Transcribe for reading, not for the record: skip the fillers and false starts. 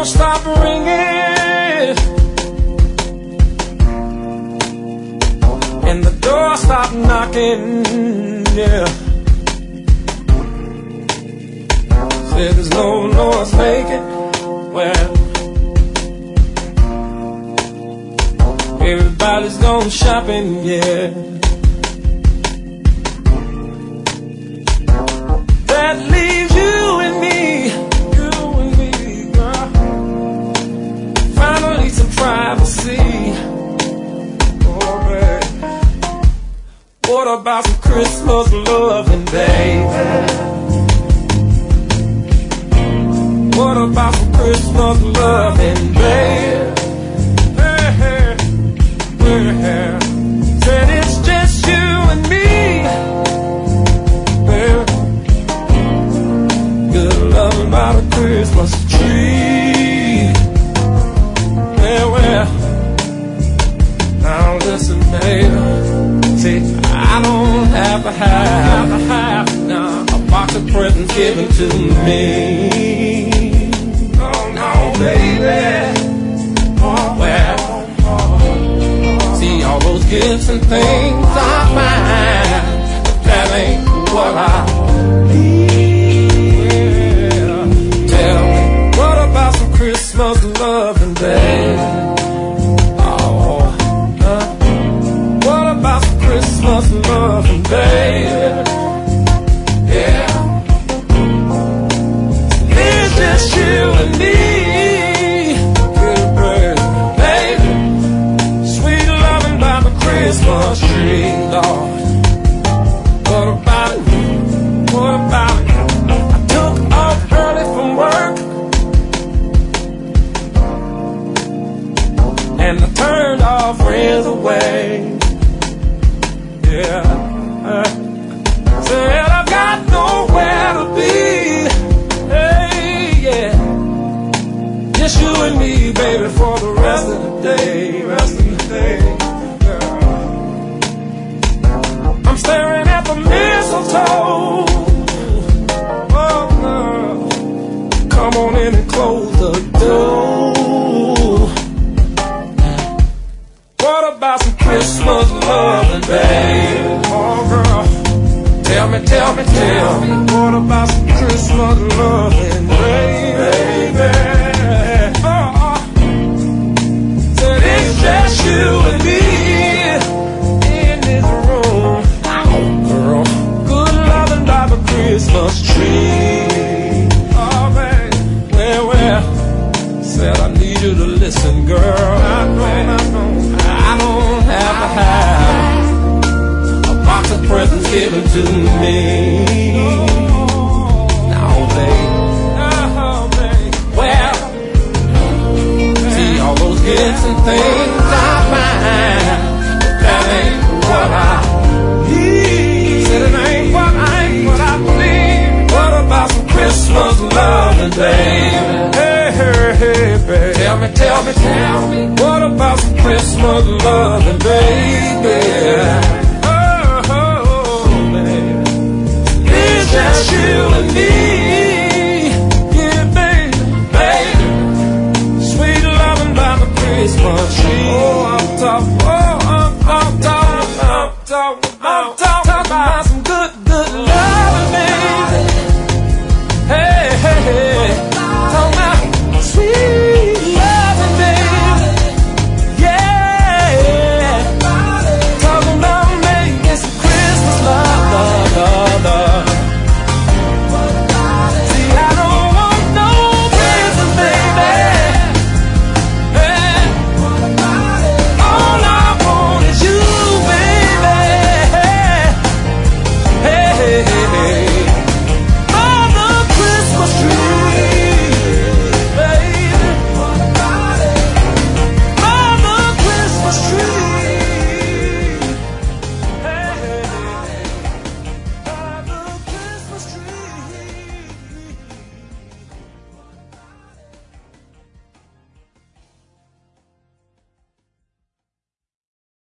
won't stop ringing, and the door stopped knocking. Yeah, said there's no noise making. Well, everybody's gone shopping. Yeah, that leaves you and me, girl. Finally some privacy. Oh, babe. What about some Christmas loving, baby? What about some Christmas loving, baby? Said it's just you and me, baby. Good loving by the Christmas tree. Well, now listen, baby. See, I don't have to have now a box of presents given to me. Oh no, baby. Oh well. See all those gifts and things I find, but that ain't what I need. Tell me, what about some Christmas loving, baby? Christmas loving, baby. Yeah, it's just you and me, good baby. Sweet loving by the Christmas tree, Lord. What about it? What about it? I took off early from work, and I turned all friends away. Yeah, said I've got nowhere to be. Hey, yeah, just you and me, baby, for the rest of the day, girl. I'm staring at the mistletoe. Oh, girl, come on in and close the door. What about some Christmas loving, baby? Oh, girl, tell me, what about some Christmas loving, baby? Said it's just you and me in this room. Oh, girl, good loving by the Christmas tree. Oh, baby, well, said I need you to listen, girl. I don't have to have a box of presents given to me. Now, babe, well, see all those gifts and things I find, that ain't what I need. Said it ain't what I need. What about some Christmas loving, baby? Hey, baby. Tell me, what about some Christmas loving, baby? Oh, baby, it's just you and me, yeah, baby. Sweet loving by the Christmas tree. Oh, I'm talking about some good